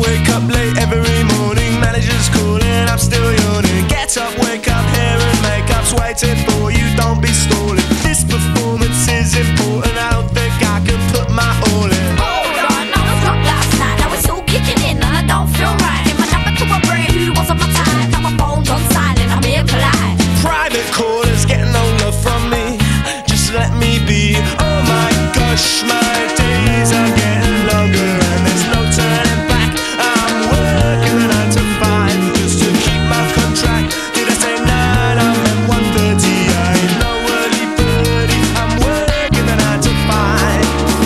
wake up late every morning, manager's calling, I'm still yawning. Get up, wake up, hair and makeup's waiting for you, don't be stalling. This performance is important, I don't think I can put my all in. Hold on, I was drunk last night, now it's all kicking in and I don't feel right. In my number to a brain who wasn't my time, now my phone's on silent, I'm here polite. Private callers getting no love from me, just let me be. Oh my gosh, my days are getting longer and there's no turning back. I'm working the 9 to 5 just to keep my contract. Did I say 9? I meant 1:30. I ain't no early birdie, I'm working the 9 to 5.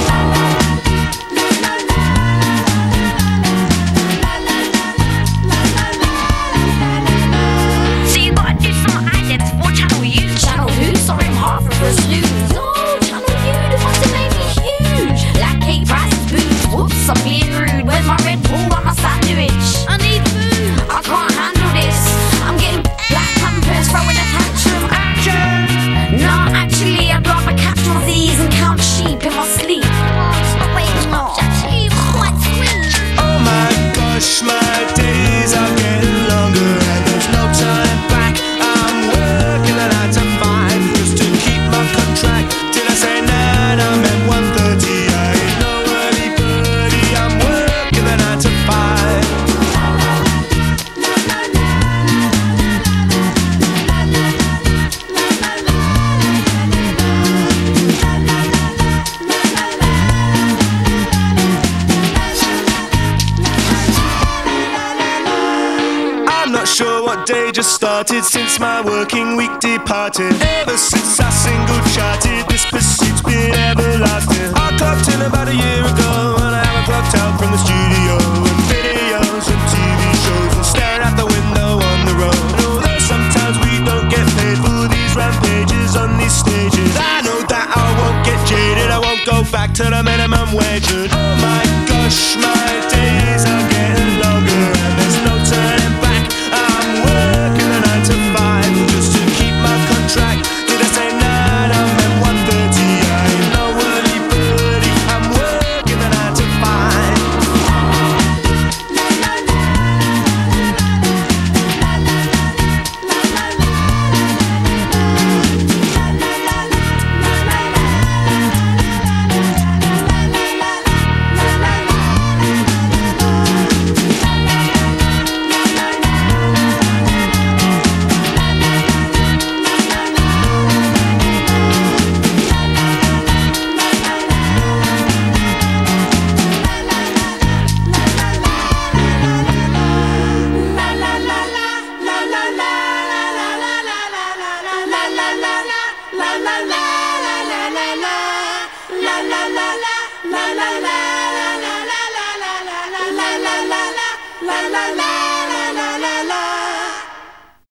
So you gotta do some ideas for Channel U. Channel who? Sorry, I'm half of a snooze. Oh, Channel U, the ones that made me huge. Like cake, prices, booze. Whoops, I'm being rude. Where's my Red Bull on my sandwich? I need food. I can't handle this. I'm getting black pampers, throwing a tantrum. Action! No, actually, I'd rather catch my Z's and count sheep in my sleep. Oh, wait, no, actually, quite sweet. Oh my gosh, my days are getting longer and there's no turning back. I'm working the 9 to 5 just to keep my contract. Did I say 9? I meant 1:30. I ain't no early birdie, I'm working the 9 to 5. I'm not sure what day just started since my working week departed. Ever since I single charted, this pursuit's been everlasting. I clocked in about a year ago and I haven't clocked out from the studio and videos and TV shows and staring out the window on the road. And although sometimes we don't get paid for these rampages on these stages, I know that I won't get jaded, I won't go back to the